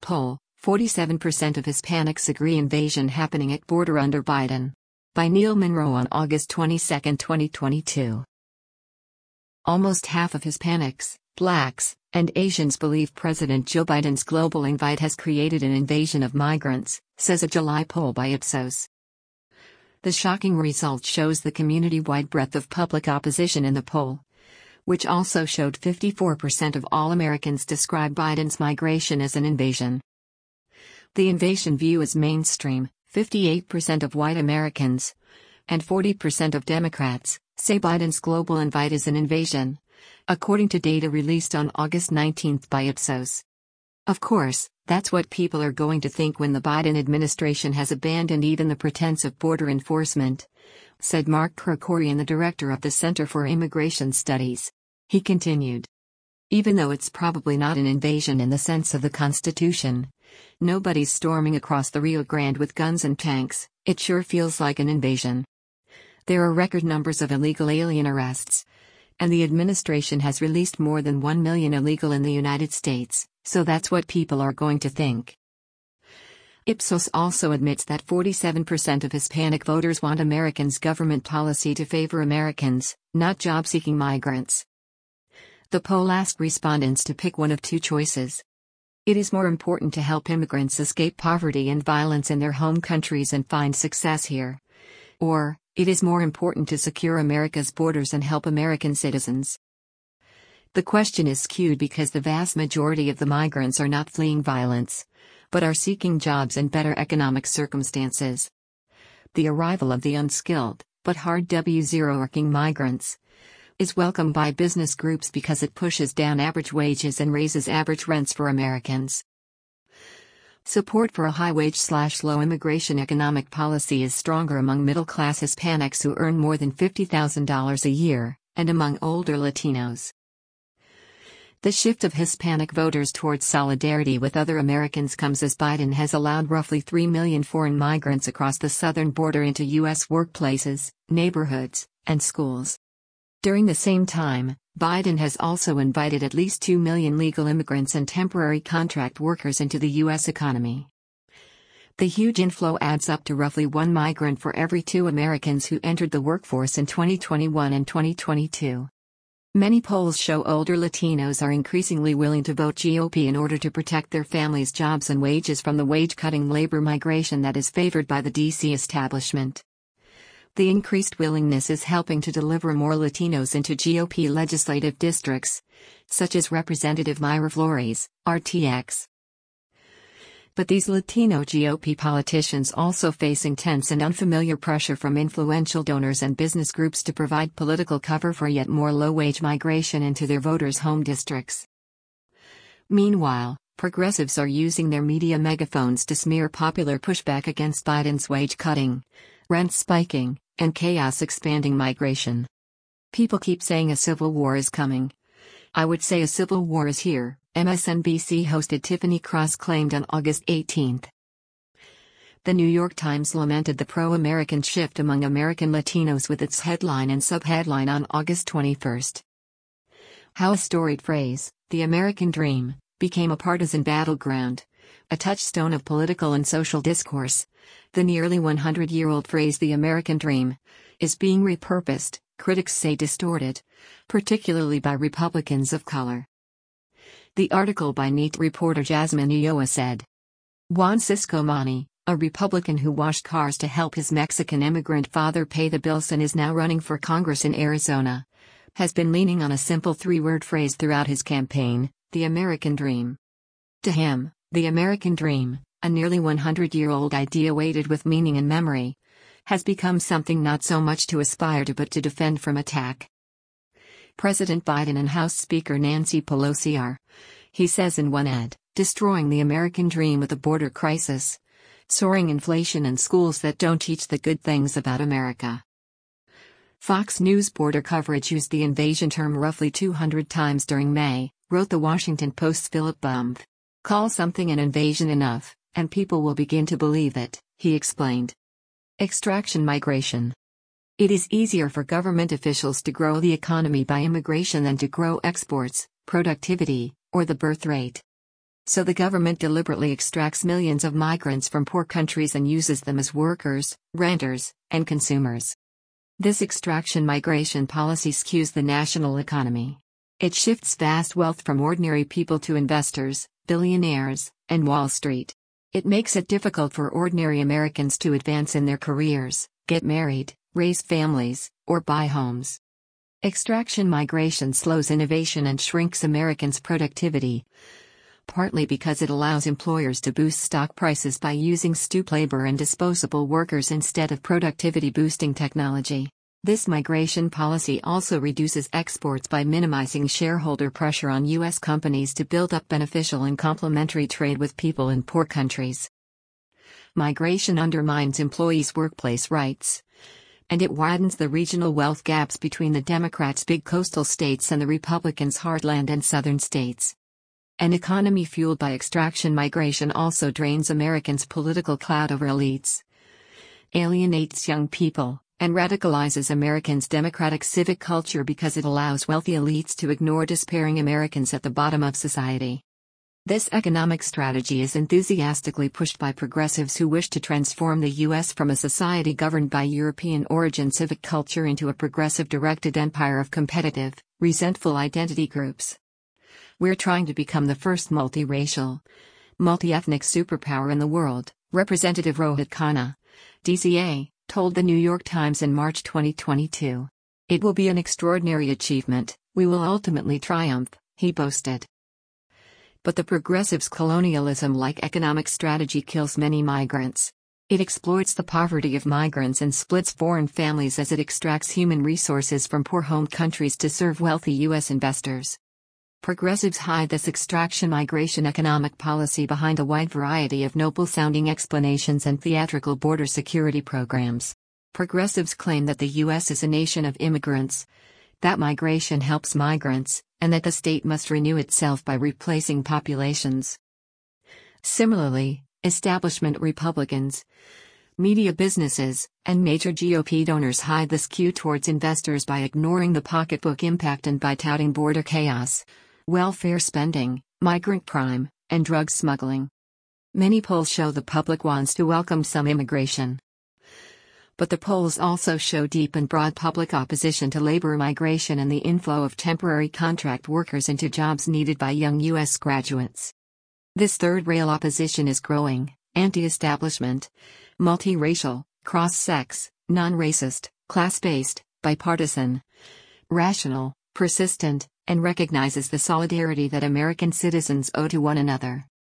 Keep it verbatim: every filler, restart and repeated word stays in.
poll, forty-seven percent of Hispanics agree invasion happening at border under Biden. By Neil Monroe on August twenty-second, twenty twenty-two. Almost half of Hispanics, Blacks, and Asians believe President Joe Biden's global invite has created an invasion of migrants, says a July poll by Ipsos. The shocking result shows the community-wide breadth of public opposition in the poll, which also showed fifty-four percent of all Americans describe Biden's migration as an invasion. The invasion view is mainstream. fifty-eight percent of white Americans and forty percent of Democrats say Biden's global invite is an invasion, according to data released on August nineteenth by Ipsos. Of course, that's what people are going to think when the Biden administration has abandoned even the pretense of border enforcement, said Mark Krikorian, the director of the Center for Immigration Studies. He continued. Even though it's probably not an invasion in the sense of the Constitution, nobody's storming across the Rio Grande with guns and tanks, it sure feels like an invasion. There are record numbers of illegal alien arrests, and the administration has released more than one million illegal in the United States, so that's what people are going to think. Ipsos also admits that forty-seven percent of Hispanic voters want Americans' government policy to favor Americans, not job-seeking migrants. The poll asked respondents to pick one of two choices. It is more important to help immigrants escape poverty and violence in their home countries and find success here. Or, it is more important to secure America's borders and help American citizens. The question is skewed because the vast majority of the migrants are not fleeing violence, but are seeking jobs and better economic circumstances. The arrival of the unskilled, but hard W zero working migrants, is welcomed by business groups because it pushes down average wages and raises average rents for Americans. Support for a high-wage-slash-low immigration economic policy is stronger among middle-class Hispanics who earn more than fifty thousand dollars a year, and among older Latinos. The shift of Hispanic voters towards solidarity with other Americans comes as Biden has allowed roughly three million foreign migrants across the southern border into U S workplaces, neighborhoods, and schools. During the same time, Biden has also invited at least two million legal immigrants and temporary contract workers into the U S economy. The huge inflow adds up to roughly one migrant for every two Americans who entered the workforce in twenty twenty-one and twenty twenty-two. Many polls show older Latinos are increasingly willing to vote G O P in order to protect their families' jobs and wages from the wage-cutting labor migration that is favored by the D C establishment. The increased willingness is helping to deliver more Latinos into G O P legislative districts, such as Representative Mayra Flores, R T X. But these Latino G O P politicians also face intense and unfamiliar pressure from influential donors and business groups to provide political cover for yet more low-wage migration into their voters' home districts. Meanwhile, progressives are using their media megaphones to smear popular pushback against Biden's wage cutting, rent spiking, and chaos expanding migration. People keep saying a civil war is coming. I would say a civil war is here, M S N B C hosted Tiffany Cross claimed on August eighteenth. The New York Times lamented the pro-American shift among American Latinos with its headline and subheadline on August twenty-first. How a storied phrase, the American dream, became a partisan battleground, a touchstone of political and social discourse. The nearly one hundred year old phrase the American dream is being repurposed, critics say distorted, particularly by Republicans of color. The article by N E T reporter Jasmine Ulloa said, Juan Ciscomani, a Republican who washed cars to help his Mexican immigrant father pay the bills and is now running for Congress in Arizona, has been leaning on a simple three-word phrase throughout his campaign, the American dream. To him, the American dream, a nearly one hundred year old idea weighted with meaning and memory, has become something not so much to aspire to but to defend from attack. President Biden and House Speaker Nancy Pelosi are, he says in one ad, destroying the American dream with a border crisis, soaring inflation and schools that don't teach the good things about America. Fox News border coverage used the invasion term roughly two hundred times during May, wrote the Washington Post's Philip Bumb. Call something an invasion enough, and people will begin to believe it, he explained. Extraction migration. It is easier for government officials to grow the economy by immigration than to grow exports, productivity, or the birth rate. So the government deliberately extracts millions of migrants from poor countries and uses them as workers, renters, and consumers. This extraction migration policy skews the national economy. It shifts vast wealth from ordinary people to investors, billionaires, and Wall Street. It makes it difficult for ordinary Americans to advance in their careers, get married, raise families, or buy homes. Extraction migration slows innovation and shrinks Americans' productivity, partly because it allows employers to boost stock prices by using stoop labor and disposable workers instead of productivity-boosting technology. This migration policy also reduces exports by minimizing shareholder pressure on U S companies to build up beneficial and complementary trade with people in poor countries. Migration undermines employees' workplace rights, and it widens the regional wealth gaps between the Democrats' big coastal states and the Republicans' heartland and southern states. An economy fueled by extraction migration also drains Americans' political clout over elites, alienates young people, and radicalizes Americans' democratic civic culture because it allows wealthy elites to ignore despairing Americans at the bottom of society. This economic strategy is enthusiastically pushed by progressives who wish to transform the U S from a society governed by European-origin civic culture into a progressive-directed empire of competitive, resentful identity groups. We're trying to become the first multiracial, multi-ethnic superpower in the world, Representative Rohit Khanna, D C A, told the New York Times in March twenty twenty-two. It will be an extraordinary achievement, we will ultimately triumph, he boasted. But the progressives' colonialism-like economic strategy kills many migrants. It exploits the poverty of migrants and splits foreign families as it extracts human resources from poor home countries to serve wealthy U S investors. Progressives hide this extraction migration economic policy behind a wide variety of noble-sounding explanations and theatrical border security programs. Progressives claim that the U S is a nation of immigrants, that migration helps migrants, and that the state must renew itself by replacing populations. Similarly, establishment Republicans, media businesses, and major G O P donors hide the skew towards investors by ignoring the pocketbook impact and by touting border chaos, welfare spending, migrant crime, and drug smuggling. Many polls show the public wants to welcome some immigration. But the polls also show deep and broad public opposition to labor migration and the inflow of temporary contract workers into jobs needed by young U S graduates. This third-rail opposition is growing, anti-establishment, multiracial, cross-sex, non-racist, class-based, bipartisan, rational, persistent, and recognizes the solidarity that American citizens owe to one another.